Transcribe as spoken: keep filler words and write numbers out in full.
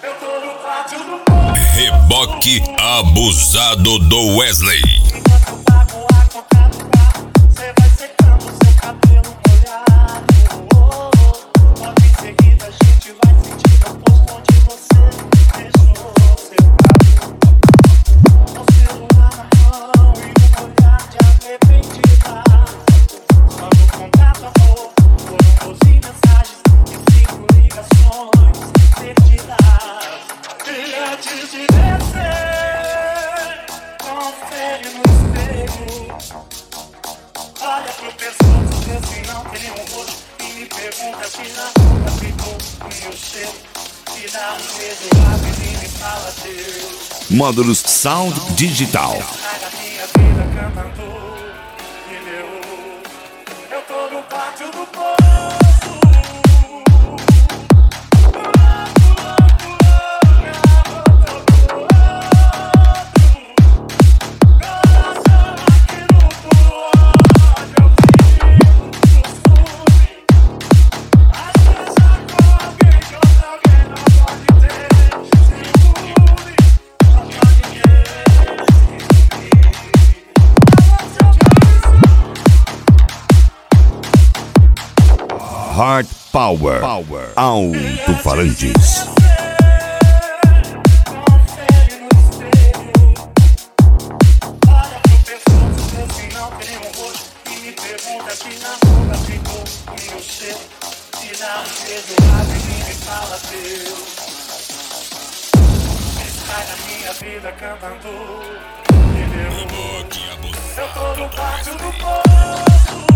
Reboque abusado do Wesley. Olha pro pescoço, vê se não tem um rosto. E me pergunta se na boca ficou o meu cheiro. Se dá um beijo rápido e me fala Deus. Módulos Sound Digital. Sai da minha vida cantando. E meu, eu tô no pátio do poço. Heart Power, Power. Alto-falantes. Olha pro pescoço, vê se não tem um rosto. E me pergunta se na boca ficou o meu cheiro. Se dá um beijo rápido e me fala Deus. Sai da minha vida cantando. E meu, eu tô no pátio do poço.